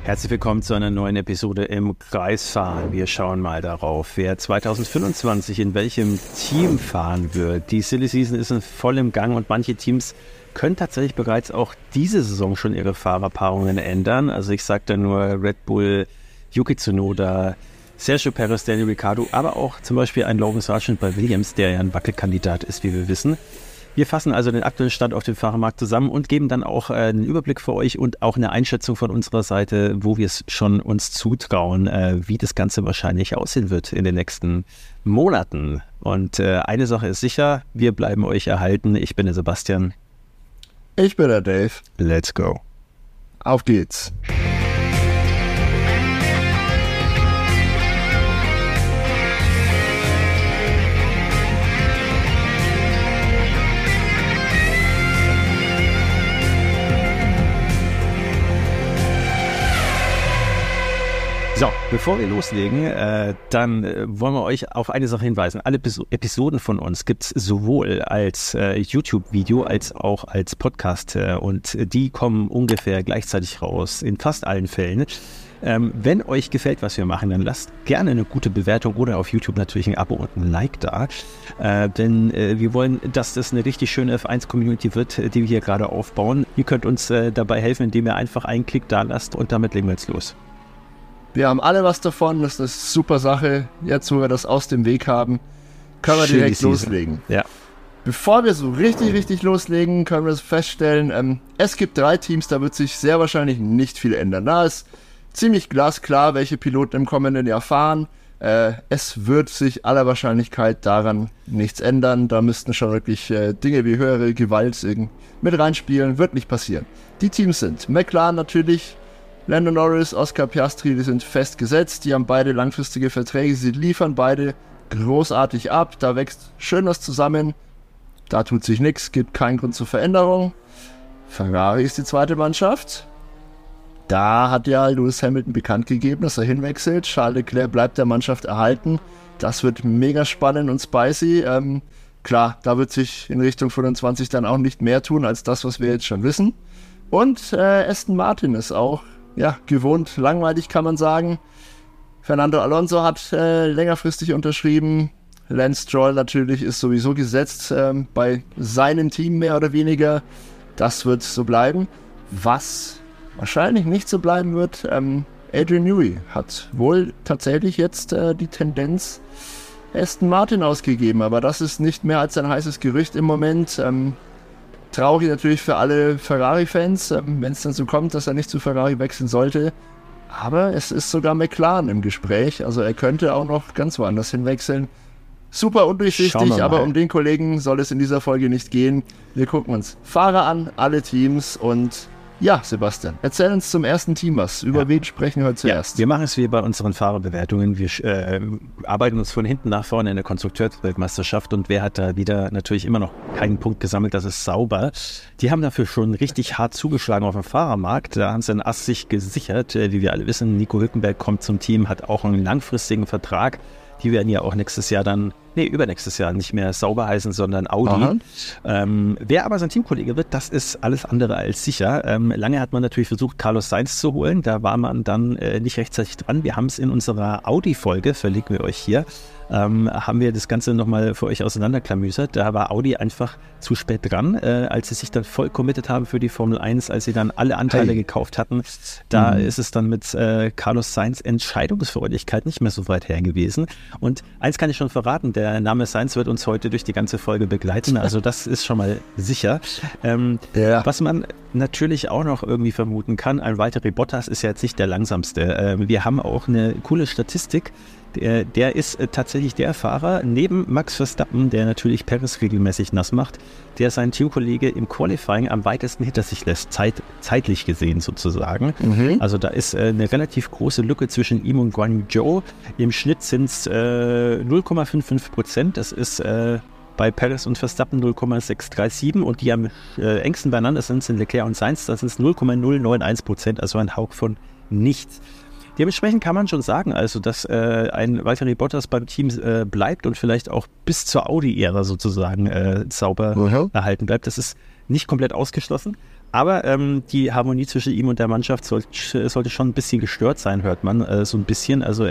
Herzlich willkommen zu einer neuen Episode im Kreisfahren. Wir schauen mal darauf, wer 2025 in welchem Team fahren wird. Die Silly Season ist voll im Gang und manche Teams können tatsächlich bereits auch diese Saison schon ihre Fahrerpaarungen ändern. Also ich sage da nur Red Bull, Yuki Tsunoda, Sergio Perez, Daniel Ricciardo, aber auch zum Beispiel ein Logan Sargent bei Williams, der ja ein Wackelkandidat ist, wie wir wissen. Wir fassen also den aktuellen Stand auf dem Fahrermarkt zusammen und geben dann auch einen Überblick für euch und auch eine Einschätzung von unserer Seite, wo wir es schon uns zutrauen, wie das Ganze wahrscheinlich aussehen wird in den nächsten Monaten. Und eine Sache ist sicher, wir bleiben euch erhalten. Ich bin der Sebastian. Ich bin der Dave. Let's go. Auf geht's. So, bevor wir loslegen, dann wollen wir euch auf eine Sache hinweisen. Alle Episoden von uns gibt es sowohl als YouTube-Video als auch als Podcast und die kommen ungefähr gleichzeitig raus, in fast allen Fällen. Wenn euch gefällt, was wir machen, dann lasst gerne eine gute Bewertung oder auf YouTube natürlich ein Abo und ein Like da, denn wir wollen, dass das eine richtig schöne F1-Community wird, die wir hier gerade aufbauen. Ihr könnt uns dabei helfen, indem ihr einfach einen Klick da lasst und damit legen wir jetzt los. Wir haben alle was davon, das ist eine super Sache. Jetzt, wo wir das aus dem Weg haben, können wir direkt loslegen. Ja. Bevor wir so richtig loslegen, können wir feststellen, es gibt 3 Teams, da wird sich sehr wahrscheinlich nicht viel ändern. Da ist ziemlich glasklar, welche Piloten im kommenden Jahr fahren. Es wird sich aller Wahrscheinlichkeit daran nichts ändern. Da müssten schon wirklich Dinge wie höhere Gewalt mit reinspielen. Wird nicht passieren. Die Teams sind McLaren natürlich, Lando Norris, Oscar Piastri, die sind festgesetzt, die haben beide langfristige Verträge, sie liefern beide großartig ab, da wächst schön was zusammen, da tut sich nichts, gibt keinen Grund zur Veränderung. Ferrari ist die zweite Mannschaft, da hat ja Lewis Hamilton bekannt gegeben, dass er hinwechselt, Charles Leclerc bleibt der Mannschaft erhalten, das wird mega spannend und spicy, klar, da wird sich in Richtung 25 dann auch nicht mehr tun, als das, was wir jetzt schon wissen. Und Aston Martin ist auch gewohnt langweilig, kann man sagen. Fernando Alonso hat längerfristig unterschrieben. Lance Stroll natürlich ist sowieso gesetzt bei seinem Team mehr oder weniger. Das wird so bleiben. Was wahrscheinlich nicht so bleiben wird, Adrian Newey hat wohl tatsächlich jetzt die Tendenz Aston Martin ausgegeben. Aber das ist nicht mehr als ein heißes Gerücht im Moment. Traurig natürlich für alle Ferrari-Fans, wenn es dann so kommt, dass er nicht zu Ferrari wechseln sollte. Aber es ist sogar McLaren im Gespräch, also er könnte auch noch ganz woanders hinwechseln. Super undurchsichtig, aber um den Kollegen soll es in dieser Folge nicht gehen. Wir gucken uns Fahrer an, alle Teams und ja, Sebastian, erzähl uns zum ersten Team was. Über wen sprechen wir heute zuerst? Wir machen es wie bei unseren Fahrerbewertungen. Wir arbeiten uns von hinten nach vorne in der Konstrukteursweltmeisterschaft und wer hat da wieder natürlich immer noch keinen Punkt gesammelt, das ist sauber. Die haben dafür schon richtig hart zugeschlagen auf dem Fahrermarkt. Da haben sie einen Ass sich gesichert, wie wir alle wissen. Nico Hülkenberg kommt zum Team, hat auch einen langfristigen Vertrag. Die werden ja auch übernächstes Jahr nicht mehr sauber heißen, sondern Audi. Wer aber sein Teamkollege wird, das ist alles andere als sicher. Lange hat man natürlich versucht, Carlos Sainz zu holen. Da war man dann nicht rechtzeitig dran. Wir haben es in unserer Audi-Folge, verlinken wir euch hier, haben wir das Ganze nochmal für euch auseinanderklamüsert. Da war Audi einfach zu spät dran, als sie sich dann voll committed haben für die Formel 1, als sie dann alle Anteile gekauft hatten. Da ist es dann mit Carlos Sainz Entscheidungsfreudigkeit nicht mehr so weit her gewesen. Und eins kann ich schon verraten, der Name Sainz wird uns heute durch die ganze Folge begleiten, also das ist schon mal sicher. Was man natürlich auch noch irgendwie vermuten kann, ein Valtteri Bottas ist ja jetzt nicht der langsamste. Wir haben auch eine coole Statistik. Der ist tatsächlich der Fahrer neben Max Verstappen, der natürlich Perez regelmäßig nass macht, der seinen Teamkollege im Qualifying am weitesten hinter sich lässt, zeitlich gesehen sozusagen. Also da ist eine relativ große Lücke zwischen ihm und Guan Yu Zhou. Im Schnitt sind es 0,55%. Das ist bei Perez und Verstappen 0,637 und die am engsten beieinander sind Leclerc und Sainz. Das ist 0,091%, also ein Hauch von nichts. Dementsprechend kann man schon sagen, also dass ein Valtteri Bottas beim Team bleibt und vielleicht auch bis zur Audi-Ära sozusagen sauber erhalten bleibt. Das ist nicht komplett ausgeschlossen. Aber die Harmonie zwischen ihm und der Mannschaft sollte schon ein bisschen gestört sein, hört man. So ein bisschen. Also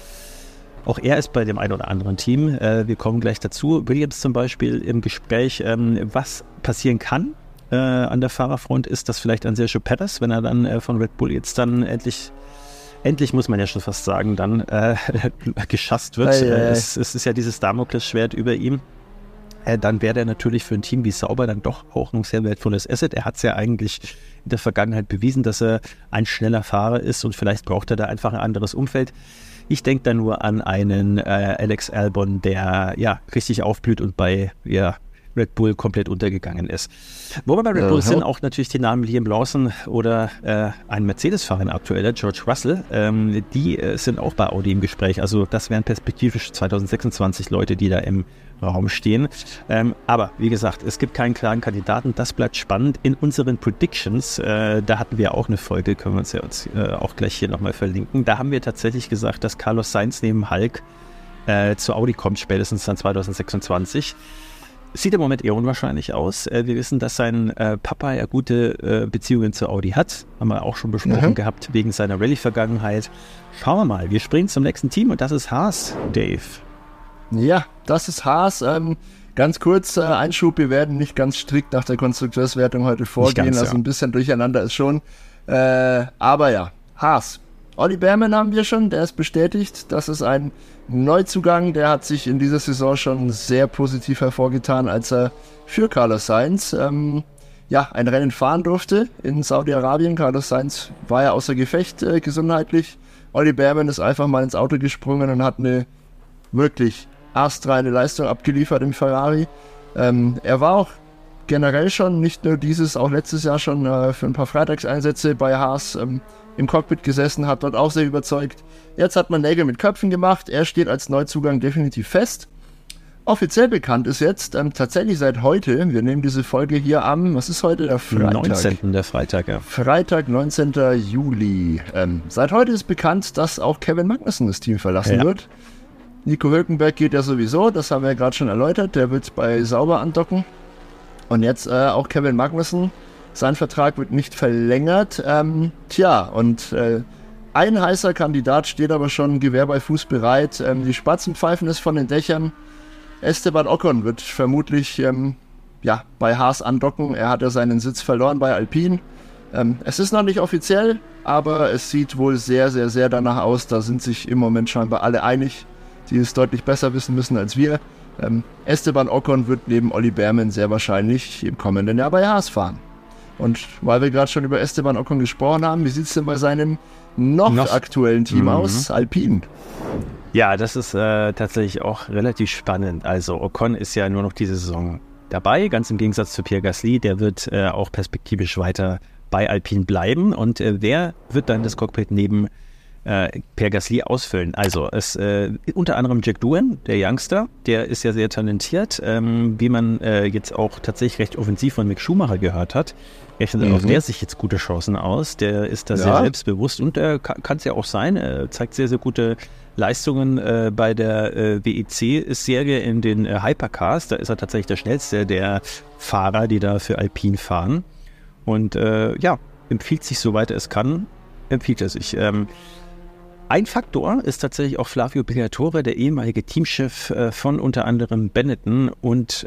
auch er ist bei dem einen oder anderen Team. Wir kommen gleich dazu. Williams zum Beispiel im Gespräch. Was passieren kann an der Fahrerfront ist, dass vielleicht an Sergio Perez, wenn er dann von Red Bull jetzt dann endlich muss man ja schon fast sagen, dann geschasst wird. Es ist ja dieses Damoklesschwert über ihm. Dann wäre der natürlich für ein Team wie Sauber dann doch auch ein sehr wertvolles Asset. Er hat es ja eigentlich in der Vergangenheit bewiesen, dass er ein schneller Fahrer ist und vielleicht braucht er da einfach ein anderes Umfeld. Ich denke da nur an einen Alex Albon, der ja richtig aufblüht und bei Red Bull komplett untergegangen ist. Wo wir bei Red Bull sind, auch natürlich die Namen Liam Lawson oder ein Mercedes-Fahrer aktueller, George Russell, die sind auch bei Audi im Gespräch. Also das wären perspektivisch 2026 Leute, die da im Raum stehen. Aber wie gesagt, es gibt keinen klaren Kandidaten. Das bleibt spannend. In unseren Predictions, da hatten wir auch eine Folge, können wir uns ja auch gleich hier nochmal verlinken. Da haben wir tatsächlich gesagt, dass Carlos Sainz neben Hulk zu Audi kommt, spätestens dann 2026. Sieht im Moment eher unwahrscheinlich aus. Wir wissen, dass sein Papa ja gute Beziehungen zu Audi hat. Haben wir auch schon besprochen gehabt, wegen seiner Rallye-Vergangenheit. Schauen wir mal. Wir springen zum nächsten Team und das ist Haas, Dave. Ja, das ist Haas. Ganz kurz Einschub, wir werden nicht ganz strikt nach der Konstrukteurswertung heute vorgehen. Also ein bisschen durcheinander ist schon. Aber ja, Haas. Olli Bearman haben wir schon, der ist bestätigt. Das ist ein Neuzugang, der hat sich in dieser Saison schon sehr positiv hervorgetan, als er für Carlos Sainz ein Rennen fahren durfte in Saudi-Arabien. Carlos Sainz war ja außer Gefecht gesundheitlich. Olli Bearman ist einfach mal ins Auto gesprungen und hat eine wirklich astreine Leistung abgeliefert im Ferrari. Er war auch generell schon, nicht nur dieses, auch letztes Jahr schon für ein paar Freitagseinsätze bei Haas im Cockpit gesessen, hat dort auch sehr überzeugt. Jetzt hat man Nägel mit Köpfen gemacht, er steht als Neuzugang definitiv fest. Offiziell bekannt ist jetzt tatsächlich seit heute, wir nehmen diese Folge hier am, was ist heute, der Freitag? 19. der Freitag, ja. Freitag, 19. Juli. Seit heute ist bekannt, dass auch Kevin Magnussen das Team verlassen wird. Nico Hülkenberg geht ja sowieso, das haben wir ja gerade schon erläutert, der wird bei Sauber andocken. Und jetzt auch Kevin Magnussen, sein Vertrag wird nicht verlängert. Ein heißer Kandidat steht aber schon Gewehr bei Fuß bereit. Die Spatzen pfeifen es von den Dächern. Esteban Ocon wird vermutlich bei Haas andocken. Er hat ja seinen Sitz verloren bei Alpine. Es ist noch nicht offiziell, aber es sieht wohl sehr, sehr, sehr danach aus. Da sind sich im Moment scheinbar alle einig, die es deutlich besser wissen müssen als wir. Esteban Ocon wird neben Olli Bearman sehr wahrscheinlich im kommenden Jahr bei Haas fahren. Und weil wir gerade schon über Esteban Ocon gesprochen haben, wie sieht es denn bei seinem noch aktuellen Team aus, Alpine? Ja, das ist tatsächlich auch relativ spannend. Also Ocon ist ja nur noch diese Saison dabei, ganz im Gegensatz zu Pierre Gasly. Der wird auch perspektivisch weiter bei Alpine bleiben. Und wer wird dann das Cockpit neben Pierre Gasly ausfüllen? Also unter anderem Jack Doohan, der Youngster, der ist ja sehr talentiert, wie man jetzt auch tatsächlich recht offensiv von Mick Schumacher gehört hat. Rechnet auf der sich jetzt gute Chancen aus. Der ist da sehr selbstbewusst und kann es ja auch sein. Er zeigt sehr, sehr gute Leistungen bei der WEC-Serie in den Hypercars. Da ist er tatsächlich der schnellste der Fahrer, die da für Alpine fahren. Und empfiehlt sich, soweit er es kann, empfiehlt er sich. Ein Faktor ist tatsächlich auch Flavio Briatore, der ehemalige Teamchef von unter anderem Benetton und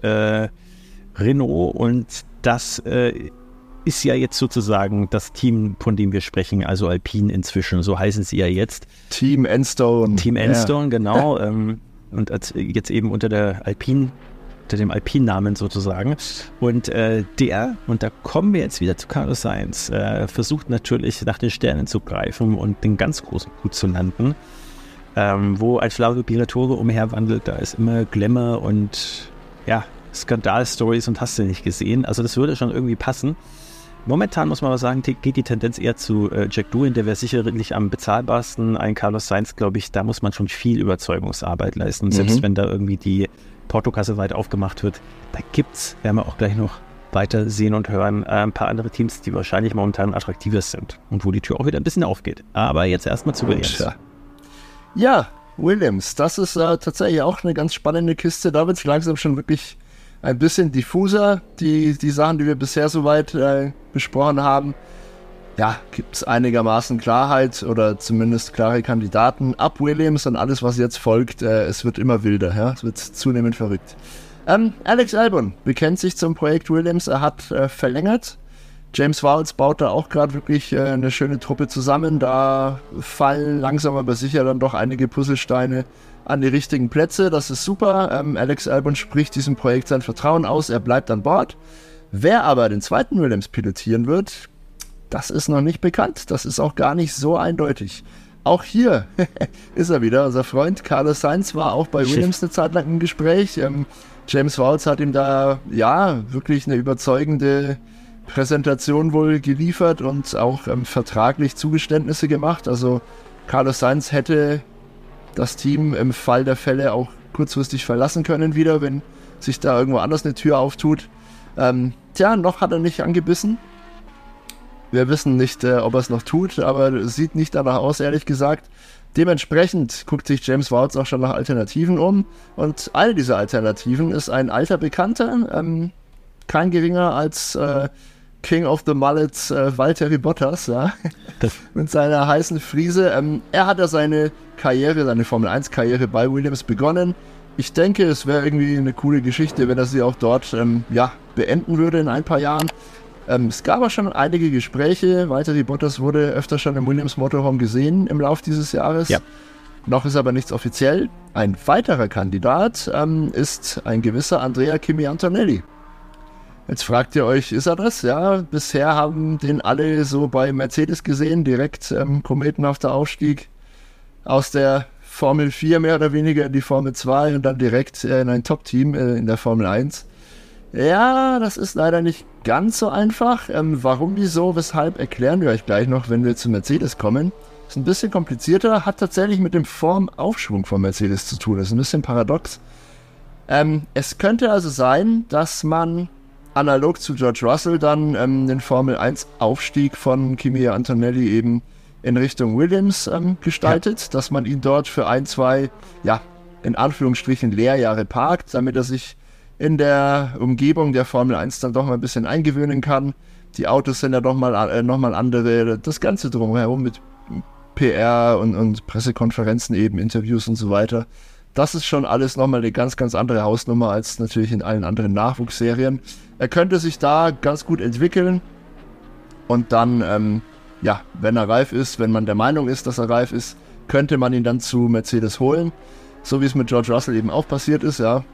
Renault. Und das ist ja jetzt sozusagen das Team, von dem wir sprechen, also Alpine inzwischen, so heißen sie ja jetzt. Team Enstone. Team Enstone, genau. Und jetzt eben unter dem Alpine-Namen sozusagen. Und da kommen wir jetzt wieder zu Carlos Sainz, versucht natürlich nach den Sternen zu greifen und den ganz großen Coup zu landen. Wo ein Flavio Briatore umherwandelt, da ist immer Glamour und Skandal-Stories und hast du nicht gesehen. Also das würde schon irgendwie passen. Momentan muss man aber sagen, geht die Tendenz eher zu Jack Doohan, der wäre sicherlich am bezahlbarsten. Ein Carlos Sainz, glaube ich, da muss man schon viel Überzeugungsarbeit leisten. Selbst wenn da irgendwie die Portokasse weit aufgemacht wird, da gibt's, werden wir auch gleich noch weiter sehen und hören, ein paar andere Teams, die wahrscheinlich momentan attraktiver sind und wo die Tür auch wieder ein bisschen aufgeht. Aber jetzt erstmal zu Williams. Ja, Williams, das ist tatsächlich auch eine ganz spannende Kiste. Da wird es langsam schon wirklich ein bisschen diffuser, die Sachen, die wir bisher soweit besprochen haben. Ja, gibt es einigermaßen Klarheit oder zumindest klare Kandidaten. Ab Williams und alles, was jetzt folgt, es wird immer wilder, ja? Es wird zunehmend verrückt. Alex Albon bekennt sich zum Projekt Williams, er hat verlängert. James Vowles baut da auch gerade wirklich eine schöne Truppe zusammen. Da fallen langsam aber sicher dann doch einige Puzzlesteine an die richtigen Plätze. Das ist super. Alex Albon spricht diesem Projekt sein Vertrauen aus. Er bleibt an Bord. Wer aber den zweiten Williams pilotieren wird, das ist noch nicht bekannt. Das ist auch gar nicht so eindeutig. Auch hier ist er wieder. Unser Freund Carlos Sainz war auch bei Williams eine Zeit lang im Gespräch. James Vowles hat ihm da wirklich eine überzeugende Präsentation wohl geliefert und auch vertraglich Zugeständnisse gemacht. Also Carlos Sainz hätte das Team im Fall der Fälle auch kurzfristig verlassen können wieder, wenn sich da irgendwo anders eine Tür auftut. Noch hat er nicht angebissen. Wir wissen nicht, ob er es noch tut, aber es sieht nicht danach aus, ehrlich gesagt. Dementsprechend guckt sich James Vowles auch schon nach Alternativen um. Und eine dieser Alternativen ist ein alter Bekannter, kein geringer als King of the Mullets, Valtteri Bottas, ja, mit seiner heißen Frise. Er hat ja seine Formel-1-Karriere bei Williams begonnen. Ich denke, es wäre irgendwie eine coole Geschichte, wenn er sie auch dort beenden würde in ein paar Jahren. Es gab auch schon einige Gespräche. Valtteri Bottas wurde öfter schon im Williams Motorhome gesehen im Laufe dieses Jahres. Ja. Noch ist aber nichts offiziell. Ein weiterer Kandidat ist ein gewisser Andrea Kimi Antonelli. Jetzt fragt ihr euch, ist er das? Ja, bisher haben den alle so bei Mercedes gesehen, direkt kometenhafter Aufstieg aus der Formel 4 mehr oder weniger in die Formel 2 und dann direkt in ein Top-Team in der Formel 1. Ja, das ist leider nicht ganz so einfach. Warum, wieso, weshalb, erklären wir euch gleich noch, wenn wir zu Mercedes kommen. Ist ein bisschen komplizierter, hat tatsächlich mit dem Formaufschwung von Mercedes zu tun. Das ist ein bisschen paradox. Es könnte also sein, dass man analog zu George Russell dann den Formel 1 Aufstieg von Kimi Antonelli eben in Richtung Williams gestaltet, dass man ihn dort für 1, 2, in Anführungsstrichen Lehrjahre parkt, damit er sich in der Umgebung der Formel 1 dann doch mal ein bisschen eingewöhnen kann. Die Autos sind ja doch mal nochmal andere, das Ganze drumherum mit PR und Pressekonferenzen eben, Interviews und so weiter. Das ist schon alles nochmal eine ganz, ganz andere Hausnummer als natürlich in allen anderen Nachwuchsserien. Er könnte sich da ganz gut entwickeln und dann, wenn er reif ist, wenn man der Meinung ist, dass er reif ist, könnte man ihn dann zu Mercedes holen, so wie es mit George Russell eben auch passiert ist, ja.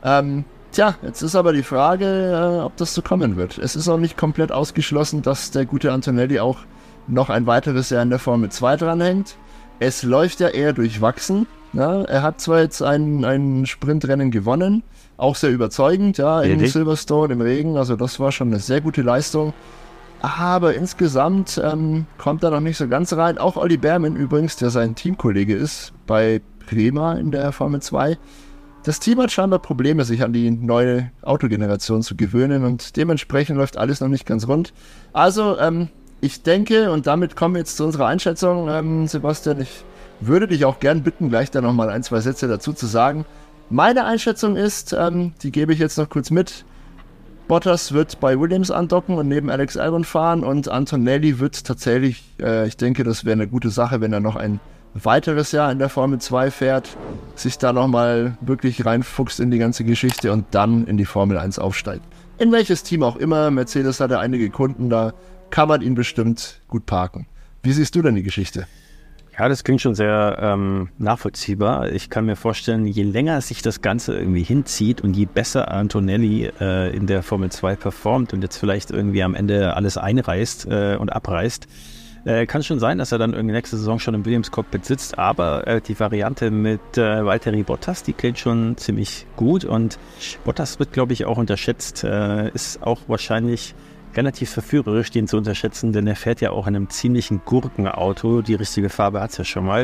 Jetzt ist aber die Frage, ob das so kommen wird. Es ist auch nicht komplett ausgeschlossen, dass der gute Antonelli auch noch ein weiteres Jahr in der Formel 2 dranhängt. Es läuft ja eher durchwachsen. Ja, er hat zwar jetzt ein Sprintrennen gewonnen, auch sehr überzeugend, in Silverstone im Regen, also das war schon eine sehr gute Leistung. Aber insgesamt kommt er noch nicht so ganz rein. Auch Olli Bearman übrigens, der sein Teamkollege ist bei Prema in der Formel 2. Das Team hat scheinbar Probleme, sich an die neue Autogeneration zu gewöhnen und dementsprechend läuft alles noch nicht ganz rund. Also, ich denke, und damit kommen wir jetzt zu unserer Einschätzung, Sebastian, ich würde dich auch gern bitten, gleich da nochmal 1, 2 Sätze dazu zu sagen. Meine Einschätzung ist, die gebe ich jetzt noch kurz mit, Bottas wird bei Williams andocken und neben Alex Albon fahren und Antonelli wird tatsächlich, ich denke, das wäre eine gute Sache, wenn er noch ein weiteres Jahr in der Formel 2 fährt, sich da nochmal wirklich reinfuchst in die ganze Geschichte und dann in die Formel 1 aufsteigt. In welches Team auch immer, Mercedes hat ja einige Kunden, da kann man ihn bestimmt gut parken. Wie siehst du denn die Geschichte? Ja, das klingt schon sehr nachvollziehbar. Ich kann mir vorstellen, je länger sich das Ganze irgendwie hinzieht und je besser Antonelli in der Formel 2 performt und jetzt vielleicht irgendwie am Ende alles einreißt und abreißt, kann es schon sein, dass er dann irgendwie nächste Saison schon im Williams-Cockpit sitzt, aber die Variante mit Valtteri Bottas, die klingt schon ziemlich gut und Bottas wird, glaube ich, auch unterschätzt, ist auch wahrscheinlich relativ verführerisch, den zu unterschätzen, denn er fährt ja auch in einem ziemlichen Gurkenauto, die richtige Farbe hat es ja schon mal.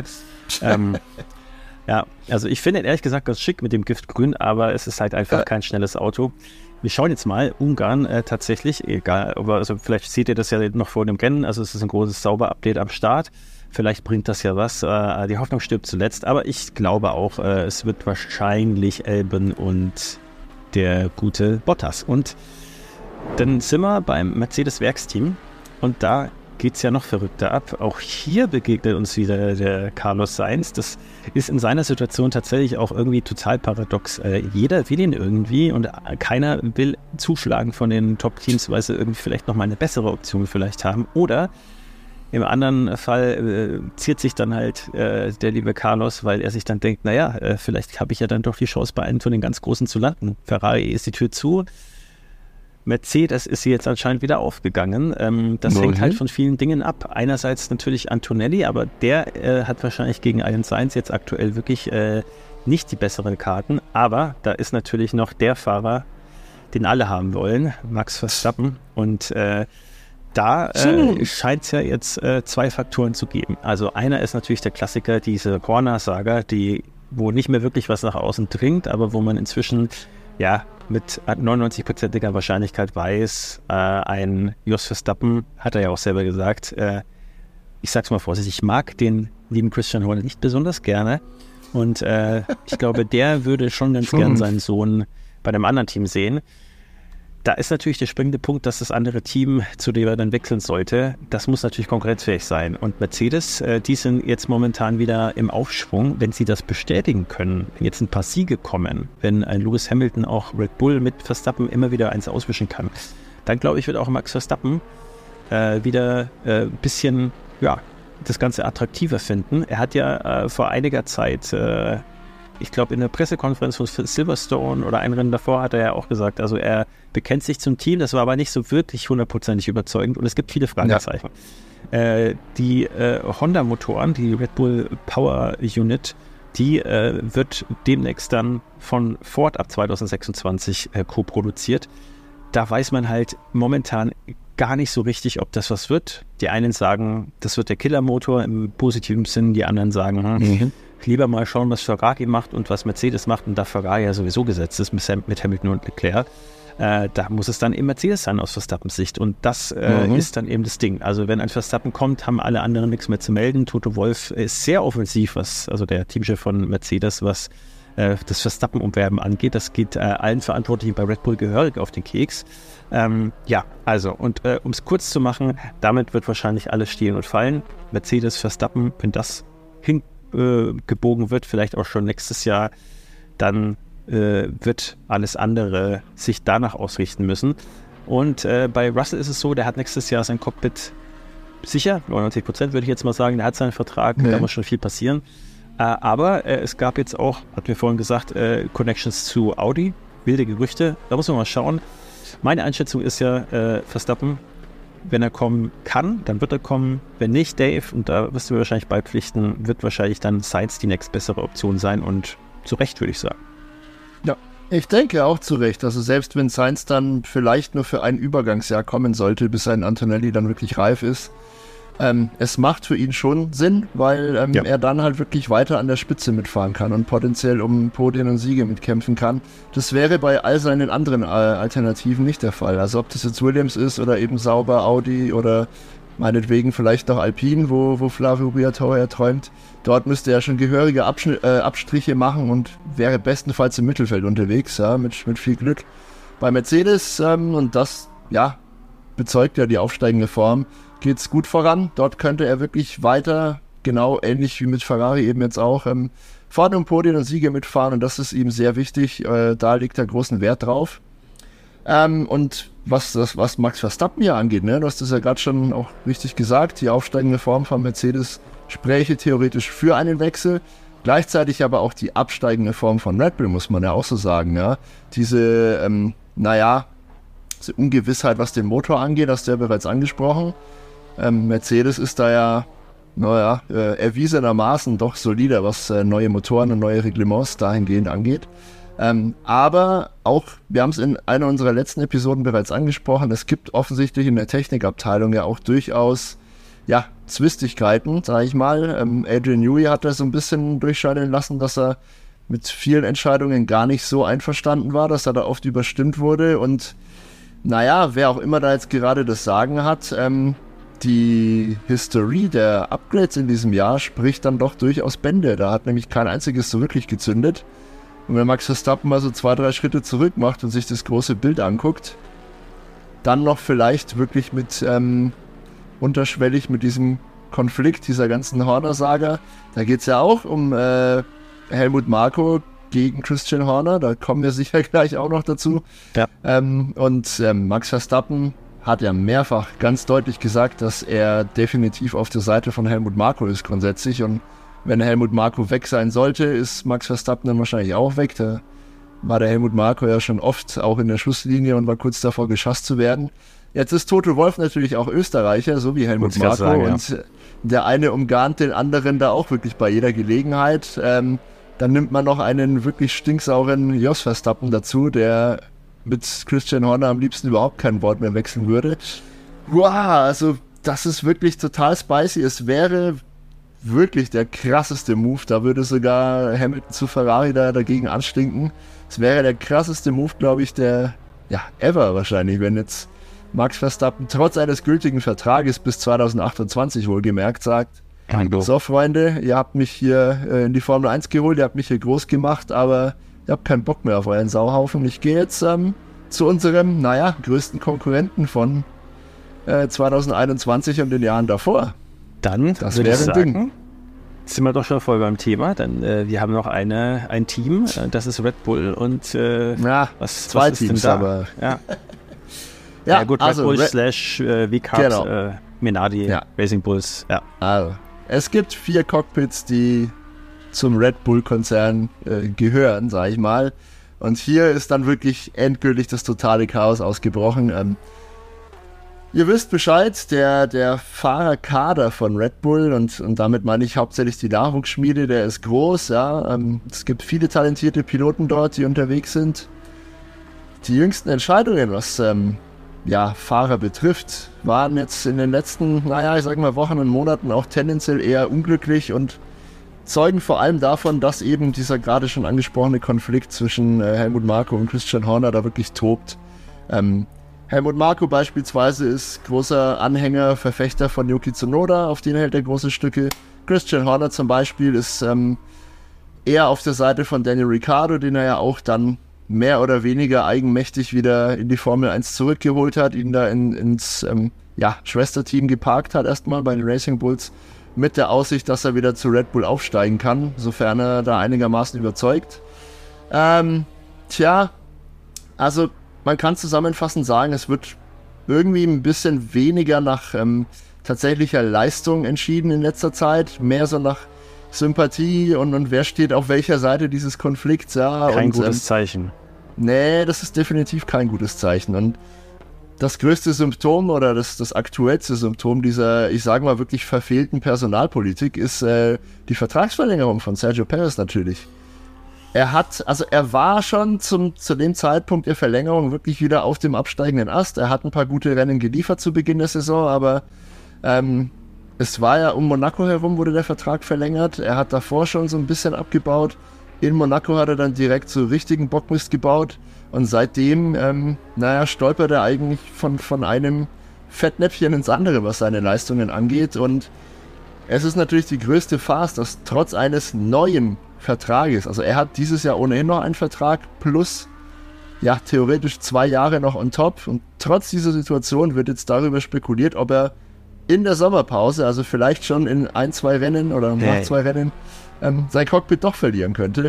Also ich finde ehrlich gesagt ganz schick mit dem Giftgrün, aber es ist halt einfach kein schnelles Auto. Wir schauen jetzt mal, Ungarn tatsächlich, egal, aber also vielleicht seht ihr das ja noch vor dem Rennen, also es ist ein großes Sauber-Update am Start, vielleicht bringt das ja was, die Hoffnung stirbt zuletzt, aber ich glaube auch, es wird wahrscheinlich Albon und der gute Bottas. Und dann sind wir beim Mercedes-Werksteam und da geht es ja noch verrückter ab. Auch hier begegnet uns wieder der Carlos Sainz. Das ist in seiner Situation tatsächlich auch irgendwie total paradox. Jeder will ihn irgendwie und keiner will zuschlagen von den Top-Teams, weil sie irgendwie vielleicht nochmal eine bessere Option vielleicht haben. Oder im anderen Fall ziert sich dann halt der liebe Carlos, weil er sich dann denkt, naja, vielleicht habe ich ja dann doch die Chance, bei einem von den ganz Großen zu landen. Ferrari ist die Tür zu. Mercedes ist sie jetzt anscheinend wieder aufgegangen. Das hängt halt von vielen Dingen ab. Einerseits natürlich Antonelli, aber der hat wahrscheinlich gegen Ian Sainz jetzt aktuell wirklich nicht die besseren Karten. Aber da ist natürlich noch der Fahrer, den alle haben wollen, Max Verstappen. Und da scheint es ja jetzt zwei Faktoren zu geben. Also einer ist natürlich der Klassiker, diese Horner-Saga, wo nicht mehr wirklich was nach außen dringt, aber wo man inzwischen mit 99%iger Wahrscheinlichkeit weiß, ein Jos Verstappen, hat er ja auch selber gesagt, ich sag's mal vorsichtig, ich mag den lieben Christian Horner nicht besonders gerne und ich glaube, der würde schon ganz gern seinen Sohn bei einem anderen Team sehen. Da ist natürlich der springende Punkt, dass das andere Team, zu dem er dann wechseln sollte, das muss natürlich konkurrenzfähig sein. Und Mercedes, die sind jetzt momentan wieder im Aufschwung, wenn sie das bestätigen können, wenn jetzt ein paar Siege kommen, wenn ein Lewis Hamilton auch Red Bull mit Verstappen immer wieder eins auswischen kann, dann glaube ich, wird auch Max Verstappen wieder ein bisschen das Ganze attraktiver finden. Er hat ja vor einiger Zeit ich glaube, in der Pressekonferenz von Silverstone oder ein Rennen davor hat er ja auch gesagt, also er bekennt sich zum Team, das war aber nicht so wirklich hundertprozentig überzeugend und es gibt viele Fragezeichen. Ja. Die Honda-Motoren, die Red Bull Power Unit, die wird demnächst dann von Ford ab 2026 co-produziert. Da weiß man halt momentan gar nicht so richtig, ob das was wird. Die einen sagen, das wird der Killermotor im positiven Sinn, die anderen sagen, lieber mal schauen, was Ferrari macht und was Mercedes macht. Und da Ferrari ja sowieso gesetzt ist mit Hamilton und Leclerc, da muss es dann eben Mercedes sein aus Verstappens Sicht. Und das ist dann eben das Ding. Also wenn ein Verstappen kommt, haben alle anderen nichts mehr zu melden. Toto Wolff ist sehr offensiv, also der Teamchef von Mercedes, was das Verstappen-Umwerben angeht. Das geht allen Verantwortlichen bei Red Bull gehörig auf den Keks. Um es kurz zu machen, damit wird wahrscheinlich alles stehen und fallen. Mercedes, Verstappen, wenn das gebogen wird, vielleicht auch schon nächstes Jahr, dann wird alles andere sich danach ausrichten müssen. Und bei Russell ist es so, der hat nächstes Jahr sein Cockpit sicher, 99% würde ich jetzt mal sagen, der hat seinen Vertrag, da muss schon viel passieren. Aber es gab jetzt auch, hatten wir vorhin gesagt, Connections zu Audi, wilde Gerüchte, da muss man mal schauen. Meine Einschätzung ist ja, Verstappen, wenn er kommen kann, dann wird er kommen. Wenn nicht, Dave, und da wirst du mir wahrscheinlich beipflichten, wird wahrscheinlich dann Sainz die nächstbessere Option sein und zu Recht, würde ich sagen. Ja, ich denke auch zu Recht. Also selbst wenn Sainz dann vielleicht nur für ein Übergangsjahr kommen sollte, bis ein Antonelli dann wirklich reif ist, es macht für ihn schon Sinn, weil er dann halt wirklich weiter an der Spitze mitfahren kann und potenziell um Podien und Siege mitkämpfen kann. Das wäre bei all seinen anderen Alternativen nicht der Fall. Also ob das jetzt Williams ist oder eben Sauber, Audi oder meinetwegen vielleicht noch Alpine, wo Flavio Briatore träumt. Dort müsste er schon gehörige Abstriche machen und wäre bestenfalls im Mittelfeld unterwegs, mit viel Glück. Bei Mercedes, und das bezeugt ja die aufsteigende Form, geht's gut voran. Dort könnte er wirklich weiter, genau ähnlich wie mit Ferrari eben jetzt auch, vorne um Podien und Siege mitfahren und das ist ihm sehr wichtig. Da liegt er großen Wert drauf. Und was Max Verstappen hier angeht, du hast das ja gerade schon auch richtig gesagt, die aufsteigende Form von Mercedes spräche theoretisch für einen Wechsel. Gleichzeitig aber auch die absteigende Form von Red Bull, muss man ja auch so sagen. Ja? Diese Ungewissheit, was den Motor angeht, hast du ja bereits angesprochen. Mercedes ist da erwiesenermaßen doch solider, was neue Motoren und neue Reglements dahingehend angeht. Aber auch, wir haben es in einer unserer letzten Episoden bereits angesprochen, es gibt offensichtlich in der Technikabteilung ja auch durchaus Zwistigkeiten, sage ich mal. Adrian Newey hat da so ein bisschen durchscheinen lassen, dass er mit vielen Entscheidungen gar nicht so einverstanden war, dass er da oft überstimmt wurde und wer auch immer da jetzt gerade das Sagen hat, die Historie der Upgrades in diesem Jahr spricht dann doch durchaus Bände. Da hat nämlich kein einziges so wirklich gezündet. Und wenn Max Verstappen mal so 2-3 Schritte zurück macht und sich das große Bild anguckt, dann noch vielleicht wirklich mit unterschwellig mit diesem Konflikt, dieser ganzen Horner-Saga. Da geht es ja auch um Helmut Marko gegen Christian Horner, da kommen wir sicher gleich auch noch dazu. Ja. Max Verstappen hat ja mehrfach ganz deutlich gesagt, dass er definitiv auf der Seite von Helmut Marko ist grundsätzlich, und wenn Helmut Marko weg sein sollte, ist Max Verstappen dann wahrscheinlich auch weg. Da war der Helmut Marko ja schon oft auch in der Schusslinie und war kurz davor, geschasst zu werden. Jetzt ist Toto Wolff natürlich auch Österreicher, so wie Helmut Marko, und der eine umgarnt den anderen da auch wirklich bei jeder Gelegenheit. Dann nimmt man noch einen wirklich stinksauren Jos Verstappen dazu, der mit Christian Horner am liebsten überhaupt kein Wort mehr wechseln würde. Wow, also das ist wirklich total spicy. Es wäre wirklich der krasseste Move. Da würde sogar Hamilton zu Ferrari dagegen anstinken. Es wäre der krasseste Move, glaube ich, der ever wahrscheinlich, wenn jetzt Max Verstappen trotz eines gültigen Vertrages bis 2028 wohlgemerkt sagt, so Freunde, ihr habt mich hier in die Formel 1 geholt, ihr habt mich hier groß gemacht, aber ihr habt keinen Bock mehr auf euren Sauhaufen. Ich gehe jetzt zu unserem, größten Konkurrenten von 2021 und den Jahren davor. Dann, das wäre ein Ding. Sind wir doch schon voll beim Thema. Dann wir haben noch ein Team, das ist Red Bull, und zwei Teams, da? Aber ja gut, Red Bull slash V-Card, genau. Minardi, Racing Bulls. Ja. Also, es gibt 4 Cockpits, die zum Red Bull-Konzern gehören, sage ich mal. Und hier ist dann wirklich endgültig das totale Chaos ausgebrochen. Ihr wisst Bescheid, der Fahrerkader von Red Bull, und damit meine ich hauptsächlich die Nachwuchsschmiede, der ist groß. Ja. Es gibt viele talentierte Piloten dort, die unterwegs sind. Die jüngsten Entscheidungen, was Fahrer betrifft, waren jetzt in den letzten, Wochen und Monaten auch tendenziell eher unglücklich und zeugen vor allem davon, dass eben dieser gerade schon angesprochene Konflikt zwischen Helmut Marko und Christian Horner da wirklich tobt. Helmut Marko beispielsweise ist großer Anhänger, Verfechter von Yuki Tsunoda, auf den hält er große Stücke. Christian Horner zum Beispiel ist eher auf der Seite von Daniel Ricciardo, den er ja auch dann mehr oder weniger eigenmächtig wieder in die Formel 1 zurückgeholt hat, ihn da ins Schwesterteam geparkt hat, erstmal bei den Racing Bulls, mit der Aussicht, dass er wieder zu Red Bull aufsteigen kann, sofern er da einigermaßen überzeugt. Also man kann zusammenfassend sagen, es wird irgendwie ein bisschen weniger nach tatsächlicher Leistung entschieden in letzter Zeit, mehr so nach Sympathie und wer steht auf welcher Seite dieses Konflikts. Ja, kein gutes Zeichen. Nee, das ist definitiv kein gutes Zeichen. Und das größte Symptom oder das aktuellste Symptom dieser, ich sage mal, wirklich verfehlten Personalpolitik ist die Vertragsverlängerung von Sergio Perez natürlich. Er war schon zu dem Zeitpunkt der Verlängerung wirklich wieder auf dem absteigenden Ast. Er hat ein paar gute Rennen geliefert zu Beginn der Saison, aber es war ja um Monaco herum, wurde der Vertrag verlängert. Er hat davor schon so ein bisschen abgebaut. In Monaco hat er dann direkt so richtigen Bockmist gebaut. Und seitdem, stolpert er eigentlich von einem Fettnäpfchen ins andere, was seine Leistungen angeht. Und es ist natürlich die größte Farce, dass trotz eines neuen Vertrages, also er hat dieses Jahr ohnehin noch einen Vertrag plus, theoretisch 2 Jahre noch on top. Und trotz dieser Situation wird jetzt darüber spekuliert, ob er in der Sommerpause, also vielleicht schon in 1-2 Rennen oder nach 2 Rennen, sein Cockpit doch verlieren könnte.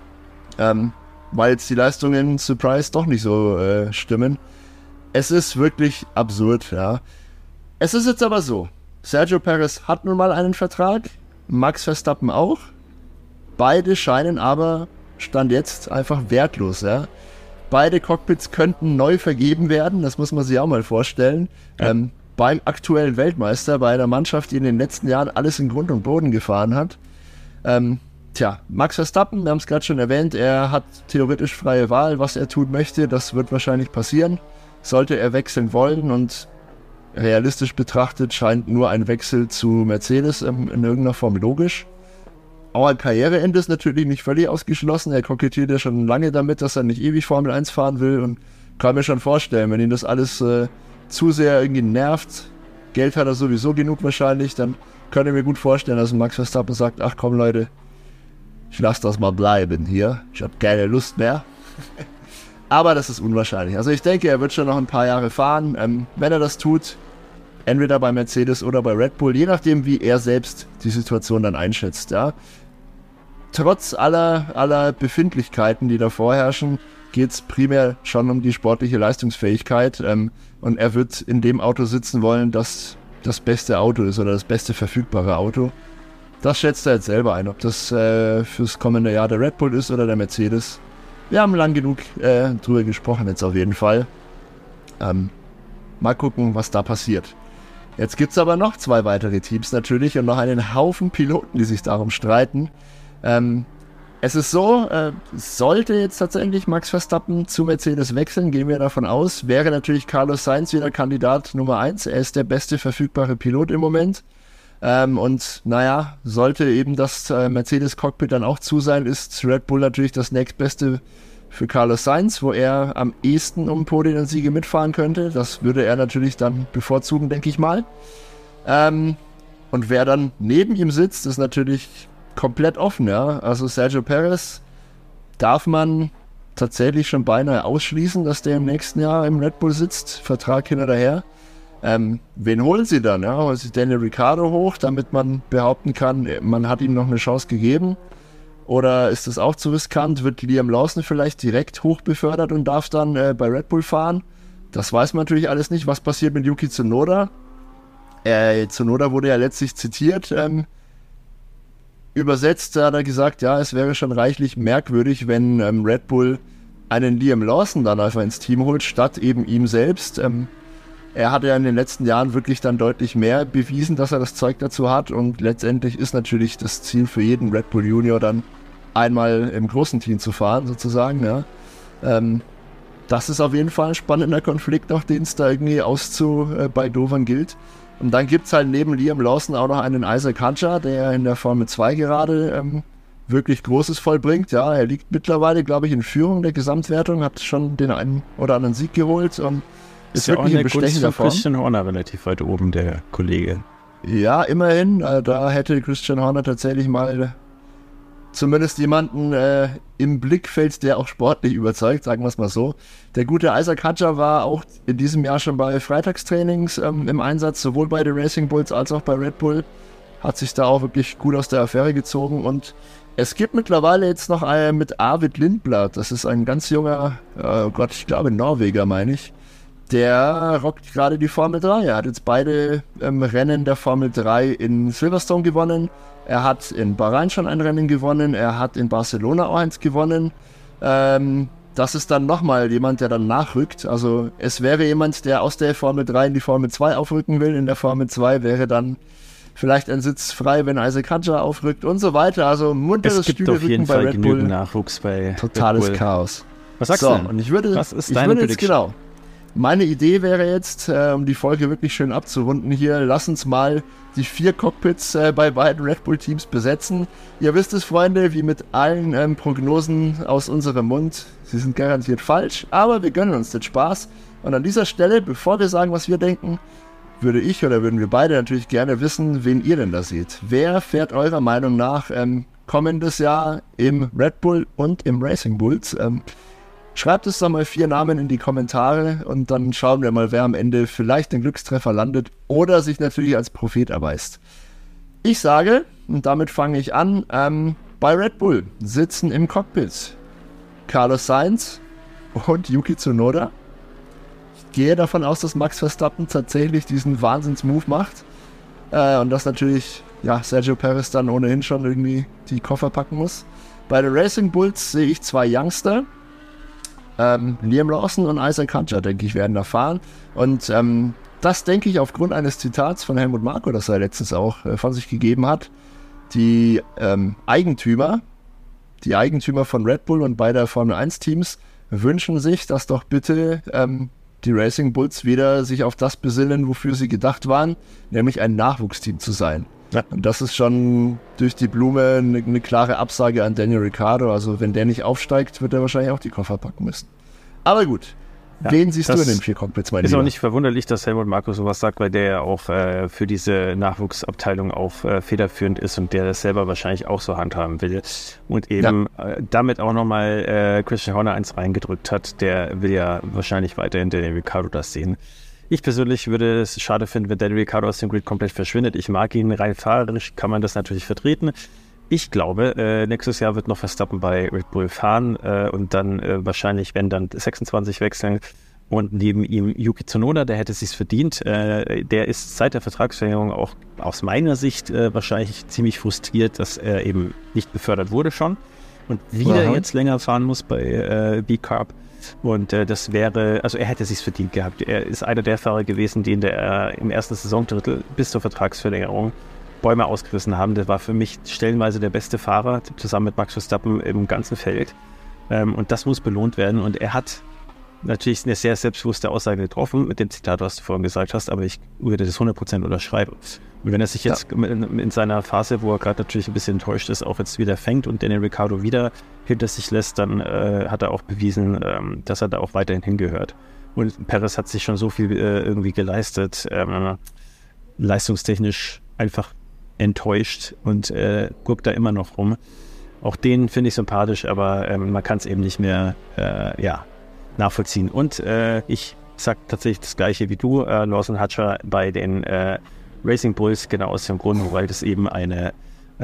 Weil jetzt die Leistungen, Surprise, doch nicht so stimmen. Es ist wirklich absurd, ja. Es ist jetzt aber so, Sergio Perez hat nun mal einen Vertrag, Max Verstappen auch. Beide scheinen aber, Stand jetzt, einfach wertlos, ja. Beide Cockpits könnten neu vergeben werden, das muss man sich auch mal vorstellen. Ja. Beim aktuellen Weltmeister, bei einer Mannschaft, die in den letzten Jahren alles in Grund und Boden gefahren hat. Max Verstappen, wir haben es gerade schon erwähnt, er hat theoretisch freie Wahl, was er tun möchte, das wird wahrscheinlich passieren, sollte er wechseln wollen, und realistisch betrachtet scheint nur ein Wechsel zu Mercedes in irgendeiner Form logisch. Auch ein Karriereende ist natürlich nicht völlig ausgeschlossen, er kokettiert ja schon lange damit, dass er nicht ewig Formel 1 fahren will, und kann mir schon vorstellen, wenn ihn das alles zu sehr irgendwie nervt, Geld hat er sowieso genug wahrscheinlich, dann kann ich mir gut vorstellen, dass Max Verstappen sagt, ach komm Leute, ich lasse das mal bleiben hier, ich habe keine Lust mehr. Aber das ist unwahrscheinlich. Also ich denke, er wird schon noch ein paar Jahre fahren. Wenn er das tut, entweder bei Mercedes oder bei Red Bull, je nachdem, wie er selbst die Situation dann einschätzt. Ja. Trotz aller Befindlichkeiten, die da vorherrschen, geht es primär schon um die sportliche Leistungsfähigkeit. Und er wird in dem Auto sitzen wollen, das das beste Auto ist oder das beste verfügbare Auto. Das schätzt er jetzt selber ein, ob das fürs kommende Jahr der Red Bull ist oder der Mercedes. Wir haben lang genug drüber gesprochen jetzt auf jeden Fall. Mal gucken, was da passiert. Jetzt gibt es aber noch 2 weitere Teams natürlich und noch einen Haufen Piloten, die sich darum streiten. Es ist so, sollte jetzt tatsächlich Max Verstappen zu Mercedes wechseln, gehen wir davon aus, wäre natürlich Carlos Sainz wieder Kandidat Nummer 1. Er ist der beste verfügbare Pilot im Moment. Und naja, sollte eben das Mercedes-Cockpit dann auch zu sein, ist Red Bull natürlich das nächstbeste für Carlos Sainz, wo er am ehesten um Podien und Siege mitfahren könnte. Das würde er natürlich dann bevorzugen, denke ich mal. Und wer dann neben ihm sitzt, ist natürlich komplett offen, ja. Also Sergio Perez darf man tatsächlich schon beinahe ausschließen, dass der im nächsten Jahr im Red Bull sitzt. Vertrag hin oder her. Wen holen sie dann? Ja? Holen sie Daniel Ricciardo hoch, damit man behaupten kann, man hat ihm noch eine Chance gegeben? Oder ist das auch zu riskant? Wird Liam Lawson vielleicht direkt hoch befördert und darf dann bei Red Bull fahren? Das weiß man natürlich alles nicht. Was passiert mit Yuki Tsunoda? Tsunoda wurde ja letztlich zitiert. Übersetzt hat er gesagt, ja, es wäre schon reichlich merkwürdig, wenn Red Bull einen Liam Lawson dann einfach ins Team holt, statt eben ihm selbst. Er hat ja in den letzten Jahren wirklich dann deutlich mehr bewiesen, dass er das Zeug dazu hat, und letztendlich ist natürlich das Ziel für jeden Red Bull Junior dann einmal im großen Team zu fahren, sozusagen, ja. Das ist auf jeden Fall ein spannender Konflikt, noch den es da irgendwie auszubeidovern gilt. Und dann gibt es halt neben Liam Lawson auch noch einen Isaac Hunter, der in der Formel 2 gerade wirklich Großes vollbringt. Ja, er liegt mittlerweile, glaube ich, in Führung der Gesamtwertung, hat schon den einen oder anderen Sieg geholt und ist ja wirklich auch in bestechender Form. Christian Horner relativ weit oben, der Kollege. Ja, immerhin. Da hätte Christian Horner tatsächlich mal zumindest jemanden im Blickfeld, der auch sportlich überzeugt, sagen wir es mal so. Der gute Isaac Hunter war auch in diesem Jahr schon bei Freitagstrainings im Einsatz, sowohl bei den Racing Bulls als auch bei Red Bull. Hat sich da auch wirklich gut aus der Affäre gezogen, und es gibt mittlerweile jetzt noch einen mit Arvid Lindblad. Das ist ein ganz junger, ich glaube Norweger, meine ich. Der rockt gerade die Formel 3. Er hat jetzt beide Rennen der Formel 3 in Silverstone gewonnen. Er hat in Bahrain schon ein Rennen gewonnen. Er hat in Barcelona auch eins gewonnen. Das ist dann nochmal jemand, der dann nachrückt. Also es wäre jemand, der aus der Formel 3 in die Formel 2 aufrücken will. In der Formel 2 wäre dann vielleicht ein Sitz frei, wenn Isaac Hunter aufrückt und so weiter. Also munteres Stühlerücken bei Red Bull. Nachwuchs bei totales Red Bull. Chaos. Was sagst du denn? Und ich würde, was ist deine Prediction? Genau. Meine Idee wäre jetzt, um die Folge wirklich schön abzurunden hier, lass uns mal die 4 Cockpits bei beiden Red Bull Teams besetzen. Ihr wisst es, Freunde, wie mit allen Prognosen aus unserem Mund, sie sind garantiert falsch, aber wir gönnen uns den Spaß. Und an dieser Stelle, bevor wir sagen, was wir denken, würden wir beide natürlich gerne wissen, wen ihr denn da seht. Wer fährt eurer Meinung nach kommendes Jahr im Red Bull und im Racing Bulls? Schreibt es doch mal 4 Namen in die Kommentare und dann schauen wir mal, wer am Ende vielleicht den Glückstreffer landet oder sich natürlich als Prophet erweist. Ich sage, und damit fange ich an, bei Red Bull sitzen im Cockpit Carlos Sainz und Yuki Tsunoda. Ich gehe davon aus, dass Max Verstappen tatsächlich diesen Wahnsinns-Move macht und dass natürlich Sergio Perez dann ohnehin schon irgendwie die Koffer packen muss. Bei den Racing Bulls sehe ich 2 Youngster. Liam Lawson und Isaac Hunter, denke ich, werden da fahren. Und das denke ich aufgrund eines Zitats von Helmut Marko, das er letztens auch von sich gegeben hat. Die Eigentümer von Red Bull und beider Formel 1 Teams wünschen sich, dass doch bitte die Racing Bulls wieder sich auf das besinnen, wofür sie gedacht waren, nämlich ein Nachwuchsteam zu sein. Ja. Und das ist schon durch die Blume eine klare Absage an Daniel Ricciardo. Also wenn der nicht aufsteigt, wird er wahrscheinlich auch die Koffer packen müssen. Aber gut, Wen siehst du in den 4 Cockpits, mein Lieber? Ist auch nicht verwunderlich, dass Helmut Marko sowas sagt, weil der ja auch für diese Nachwuchsabteilung auch federführend ist und der das selber wahrscheinlich auch so handhaben will. Und eben damit auch nochmal Christian Horner eins reingedrückt hat. Der will ja wahrscheinlich weiterhin Daniel Ricciardo das sehen. Ich persönlich würde es schade finden, wenn Daniel Ricciardo aus dem Grid komplett verschwindet. Ich mag ihn, rein fahrerisch kann man das natürlich vertreten. Ich glaube, nächstes Jahr wird noch Verstappen bei Red Bull fahren und dann wahrscheinlich, wenn dann 26 wechseln und neben ihm Yuki Tsunoda, der hätte es sich verdient. Der ist seit der Vertragsverlängerung auch aus meiner Sicht wahrscheinlich ziemlich frustriert, dass er eben nicht befördert wurde schon und wieder jetzt länger fahren muss bei B-Carb. Und das wäre, also er hätte es sich verdient gehabt. Er ist einer der Fahrer gewesen, die im ersten Saisondrittel bis zur Vertragsverlängerung Bäume ausgerissen haben. Der war für mich stellenweise der beste Fahrer, zusammen mit Max Verstappen im ganzen Feld. Und das muss belohnt werden. Und er hat natürlich eine sehr selbstbewusste Aussage getroffen, mit dem Zitat, was du vorhin gesagt hast, aber ich würde das 100% unterschreiben. Und wenn er sich jetzt in seiner Phase, wo er gerade natürlich ein bisschen enttäuscht ist, auch jetzt wieder fängt und Daniel Ricciardo wieder hinter sich lässt, dann hat er auch bewiesen, dass er da auch weiterhin hingehört. Und Perez hat sich schon so viel irgendwie geleistet, leistungstechnisch einfach enttäuscht und guckt da immer noch rum. Auch den finde ich sympathisch, aber man kann es eben nicht mehr nachvollziehen. Und ich sage tatsächlich das Gleiche wie du, Lawson Hutcher bei den Racing Bulls, genau aus dem Grund, weil das eben eine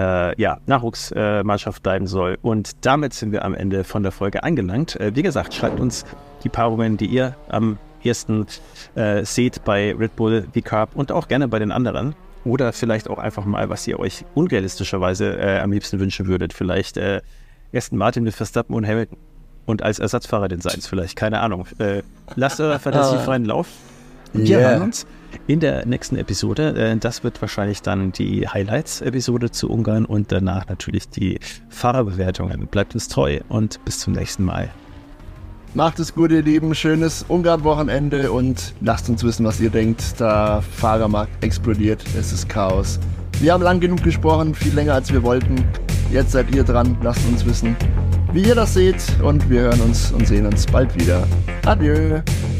Nachwuchsmannschaft bleiben soll. Und damit sind wir am Ende von der Folge angelangt. Wie gesagt, schreibt uns die Paarungen, die ihr am ersten seht bei Red Bull, V-Carb und auch gerne bei den anderen. Oder vielleicht auch einfach mal, was ihr euch unrealistischerweise am liebsten wünschen würdet. Vielleicht Aston Martin mit Verstappen und Hamilton. Und als Ersatzfahrer den Sainz vielleicht, keine Ahnung. Lasst eure Fantasie freien Lauf. Wir hören uns in der nächsten Episode. Das wird wahrscheinlich dann die Highlights-Episode zu Ungarn und danach natürlich die Fahrerbewertungen. Bleibt uns treu und bis zum nächsten Mal. Macht es gut, ihr Lieben. Schönes Ungarn-Wochenende und lasst uns wissen, was ihr denkt. Der Fahrermarkt explodiert. Es ist Chaos. Wir haben lang genug gesprochen, viel länger als wir wollten. Jetzt seid ihr dran. Lasst uns wissen, wie ihr das seht. Und wir hören uns und sehen uns bald wieder. Adieu.